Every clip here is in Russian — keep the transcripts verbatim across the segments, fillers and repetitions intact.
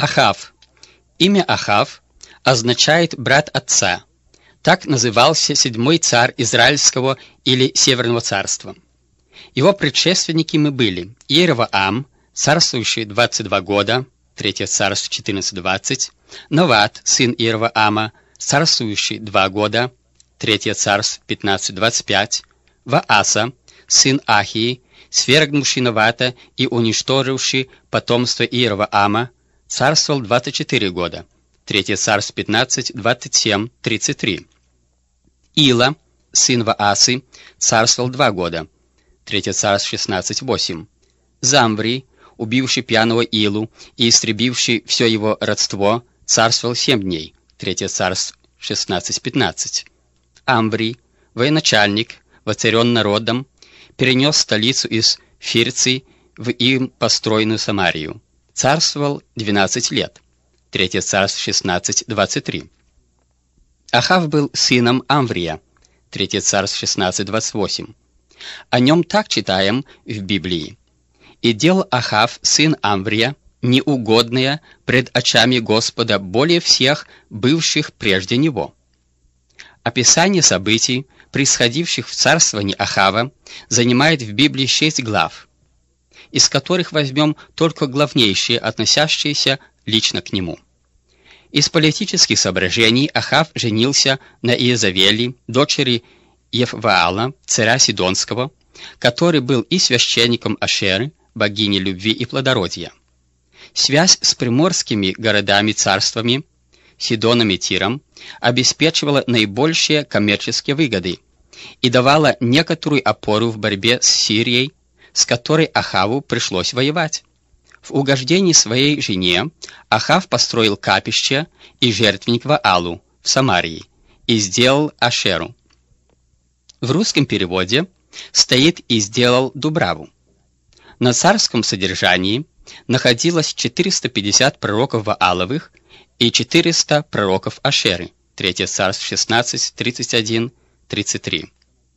Ахав. Имя Ахав означает «брат отца». Так назывался седьмой царь Израильского или Северного царства. Его предшественниками были Иеровоам, царствующий двадцать два года, третье царство четырнадцать двадцать, Нават, сын Иеровоама, царствующий два года, третье царство пятнадцать двадцать пять, Вааса, сын Ахии, свергнувший Навата и уничтоживший потомство Иеровоама, царствовал двадцать четыре года, третье царство пятнадцать двадцать семь тридцать три. Ила, сын Ваасы, царствовал два года, третье царство шестнадцать восемь. Замврий, убивший пьяного Илу и истребивший все его родство, царствовал семь дней, третье царство шестнадцать пятнадцать. Амврий, военачальник, воцарен народом, перенес столицу из Фирции в им построенную Самарию. Царствовал двенадцать лет, третье царство шестнадцать двадцать три. Ахав был сыном Амврия, третье царство шестнадцать двадцать восемь. О нем так читаем в Библии. «И делал Ахав, сын Амврия, неугодное пред очами Господа более всех бывших прежде него». Описание событий, происходивших в царствовании Ахава, занимает в Библии шесть глав, из которых возьмем только главнейшие, относящиеся лично к нему. Из политических соображений Ахав женился на Иезавели, дочери Евваала, царя Сидонского, который был и священником Ашеры, богини любви и плодородия. Связь с приморскими городами-царствами, Сидоном и Тиром, обеспечивала наибольшие коммерческие выгоды и давала некоторую опору в борьбе с Сирией, с которой Ахаву пришлось воевать. В угождении своей жене Ахав построил капище и жертвенник Ваалу в Самарии и сделал Ашеру. В русском переводе стоит «и сделал Дубраву». На царском содержании находилось четыреста пятьдесят пророков Вааловых и четыреста пророков Ашеры, третье царство шестнадцать тридцать один тридцать три.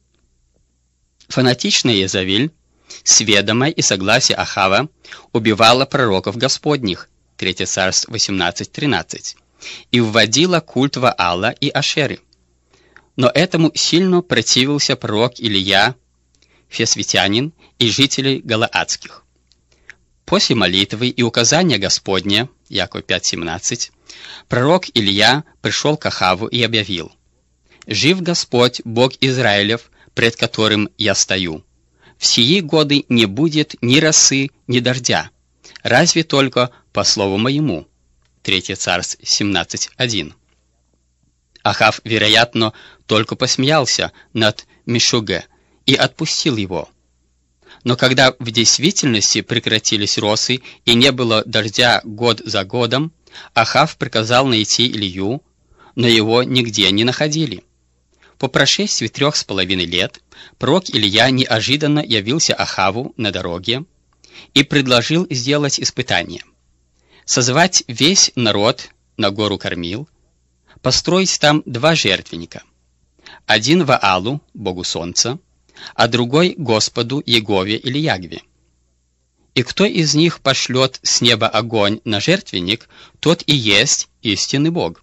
Фанатичная Иезавель с ведома и согласия Ахава убивала пророков Господних, третье царство восемнадцать тринадцать, и вводила культ Ваала и Ашеры. Но этому сильно противился пророк Илия, фесвитянин, и жители Галаадских. После молитвы и указания Господня, Яков пять семнадцать, пророк Илия пришел к Ахаву и объявил: «Жив Господь, Бог Израилев, пред которым я стою. В сии годы не будет ни росы, ни дождя, разве только по слову моему». третье царство семнадцать один. Ахав, вероятно, только посмеялся над Мишуге и отпустил его. Но когда в действительности прекратились росы и не было дождя год за годом, Ахав приказал найти Илью, но его нигде не находили. По прошествии трех с половиной лет пророк Илия неожиданно явился Ахаву на дороге и предложил сделать испытание: созвать весь народ на гору Кормил, построить там два жертвенника, один Ваалу, богу солнца, а другой Господу Егове или Ягве. И кто из них пошлет с неба огонь на жертвенник, тот и есть истинный Бог.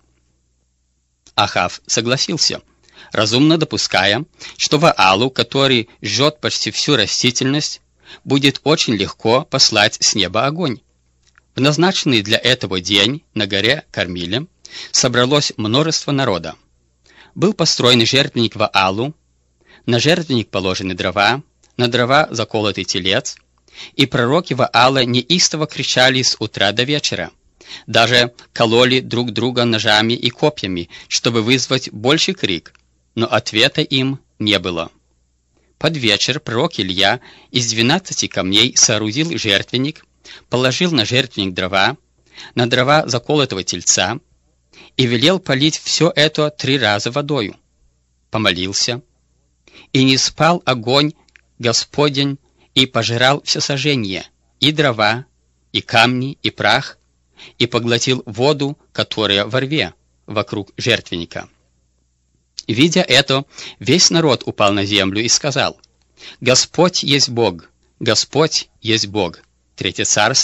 Ахав согласился, разумно допуская, что Ваалу, который жжет почти всю растительность, будет очень легко послать с неба огонь. В назначенный для этого день на горе Кормиле собралось множество народа. Был построен жертвенник Ваалу, на жертвенник положены дрова, на дрова заколотый телец, и пророки Ваала неистово кричали с утра до вечера, даже кололи друг друга ножами и копьями, чтобы вызвать больший крик, но ответа им не было. Под вечер пророк Илья из двенадцати камней соорудил жертвенник, положил на жертвенник дрова, на дрова заколотого тельца и велел полить все это три раза водою. Помолился, и не спал огонь Господень, и пожирал всесожжение, и дрова, и камни, и прах, и поглотил воду, которая во рве вокруг жертвенника. Видя это, весь народ упал на землю и сказал: «Господь есть Бог, Господь есть Бог». Третье царство,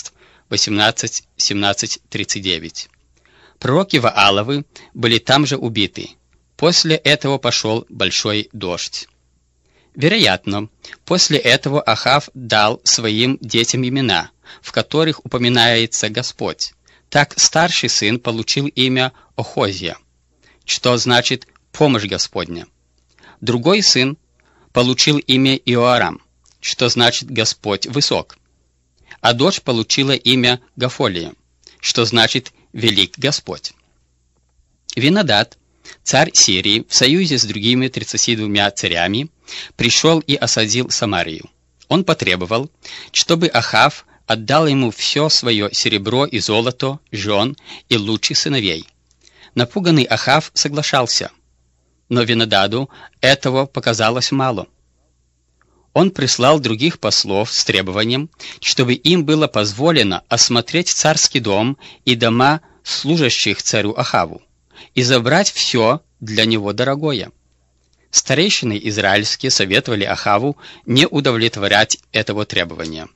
восемнадцать семнадцать тридцать девять. Пророки Вааловы были там же убиты. После этого пошел большой дождь. Вероятно, после этого Ахав дал своим детям имена, в которых упоминается Господь. Так старший сын получил имя Охозия, что значит «помощь Господня». Другой сын получил имя Иоарам, что значит «Господь высок». А дочь получила имя Гафолия, что значит «Велик Господь». Винодад, царь Сирии, в союзе с другими тридцатью двумя царями, пришел и осадил Самарию. Он потребовал, чтобы Ахав отдал ему все свое серебро и золото, жен и лучших сыновей. Напуганный Ахав соглашался, но Винодаду этого показалось мало. Он прислал других послов с требованием, чтобы им было позволено осмотреть царский дом и дома служащих царю Ахаву и забрать все для него дорогое. Старейшины израильские советовали Ахаву не удовлетворять этого требования.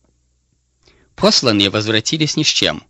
Посланные возвратились ни с чем,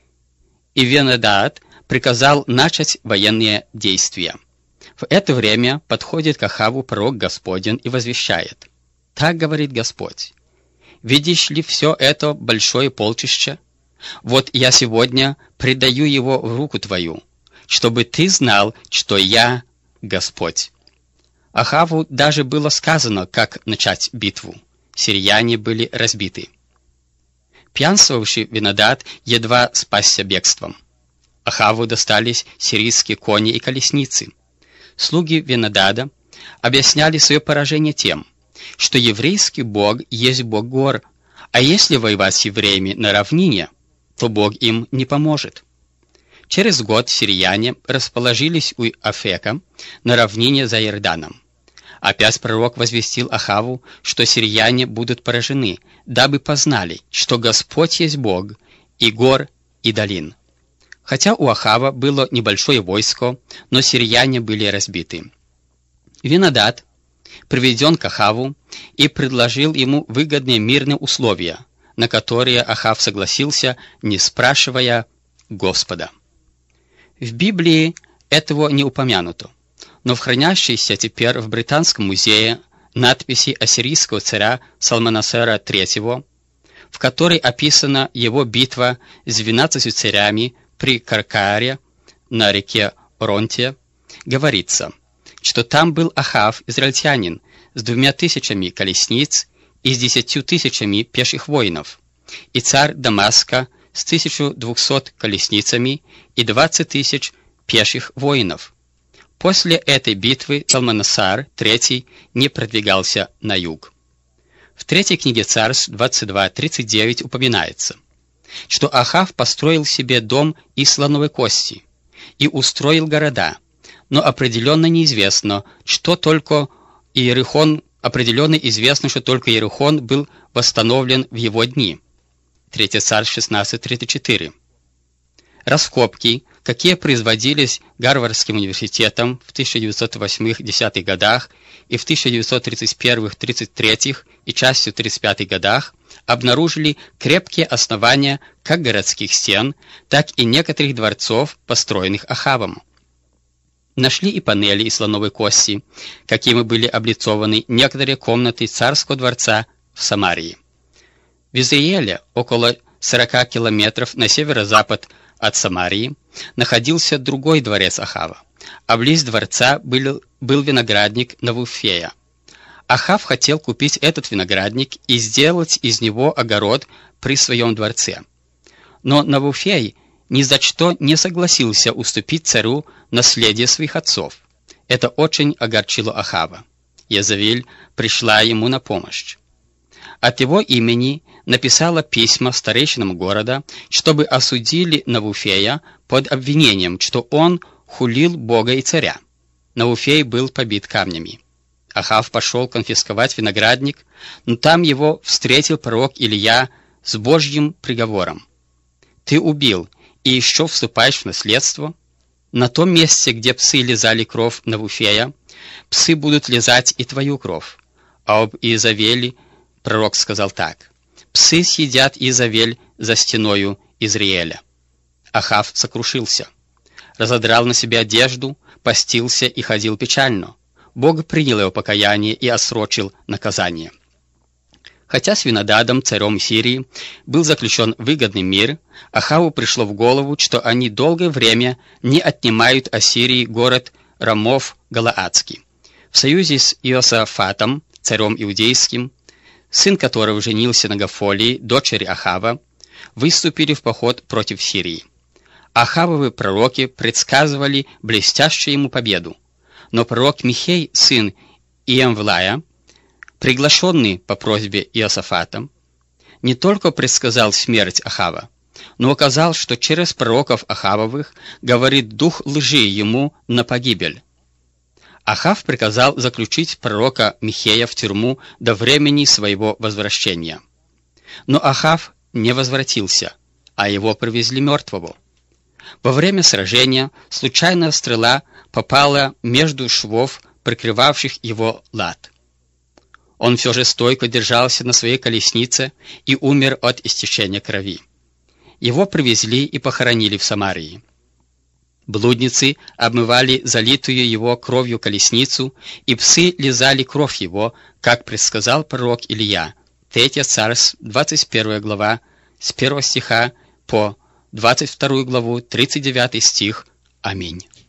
и Винодад приказал начать военные действия. В это время подходит к Ахаву пророк Господень и возвещает: «Так говорит Господь: видишь ли все это большое полчище? Вот я сегодня предаю его в руку твою, чтобы ты знал, что я Господь». Ахаву даже было сказано, как начать битву. Сирияне были разбиты. Пьянствовавший Винодад едва спасся бегством. Ахаву достались сирийские кони и колесницы. Слуги Винодада объясняли свое поражение тем, что еврейский бог есть бог гор, а если воевать с евреями на равнине, то бог им не поможет. Через год сирияне расположились у Афека на равнине за Иорданом. Опять пророк возвестил Ахаву, что сирияне будут поражены, дабы познали, что Господь есть Бог и гор, и долин. Хотя у Ахава было небольшое войско, но сирияне были разбиты. Винодад приведен к Ахаву и предложил ему выгодные мирные условия, на которые Ахав согласился, не спрашивая Господа. В Библии этого не упомянуто, но в хранящейся теперь в Британском музее надписи ассирийского царя Салманасера третьего, в которой описана его битва с двенадцатью царями при Каркаре на реке Оронте, говорится, что там был Ахав, израильтянин, с двумя тысячами колесниц и с десятью тысячами пеших воинов, и царь Дамаска с тысячу двухсот колесницами и двадцать тысяч пеших воинов. После этой битвы Салманасар третий не продвигался на юг. В третьей книге Царств двадцать два тридцать девять упоминается, что Ахав построил себе дом из слоновой кости и устроил города, но определенно неизвестно, что только Иерихон, определенно известно, что только Иерихон был восстановлен в его дни. третье Царств шестнадцать тридцать четыре. Раскопки, какие производились Гарвардским университетом в тысяча девятьсот восьмых-десятых годах и в тысяча девятьсот тридцать первых-тридцать третьих и частью тридцать пятых годах, обнаружили крепкие основания как городских стен, так и некоторых дворцов, построенных Ахавом. Нашли и панели из слоновой кости, какими были облицованы некоторые комнаты царского дворца в Самарии. В Израиле, около сорока километров на северо-запад от Самарии, находился другой дворец Ахава, а близ дворца был, был виноградник Навуфея. Ахав хотел купить этот виноградник и сделать из него огород при своем дворце. Но Навуфей ни за что не согласился уступить царю наследие своих отцов. Это очень огорчило Ахава. Езавель пришла ему на помощь. От его имени написала письма старейшинам города, чтобы осудили Навуфея под обвинением, что он хулил Бога и царя. Навуфей был побит камнями. Ахав пошел конфисковать виноградник, но там его встретил пророк Илия с Божьим приговором. «Ты убил, и еще вступаешь в наследство? На том месте, где псы лизали кровь Навуфея, псы будут лизать и твою кровь». А об Иезавели пророк сказал так: Псы съедят Изавель за стеною Израиля». Ахав сокрушился, разодрал на себе одежду, постился и ходил печально. Бог принял его покаяние и отсрочил наказание. Хотя с Винодадом, царем Сирии, был заключен выгодный мир, Ахаву пришло в голову, что они долгое время не отнимают Ассирии город Рамов Галаадский. В союзе с Иосафатом, царем иудейским, сын которого женился на Гафолии, дочери Ахава, выступили в поход против Сирии. Ахавовы пророки предсказывали блестящую ему победу, но пророк Михей, сын Иемвлая, приглашенный по просьбе Иосафата, не только предсказал смерть Ахава, но указал, что через пророков Ахавовых говорит дух лжи ему на погибель. Ахав приказал заключить пророка Михея в тюрьму до времени своего возвращения. Но Ахав не возвратился, а его привезли мертвого. Во время сражения случайная стрела попала между швов, прикрывавших его лад. Он все же стойко держался на своей колеснице и умер от истечения крови. Его привезли и похоронили в Самарии. Блудницы обмывали залитую его кровью колесницу, и псы лизали кровь его, как предсказал пророк Илия. Третье Царств, двадцать первая глава, с первого стиха по двадцать вторую главу, тридцать девятый стих. Аминь.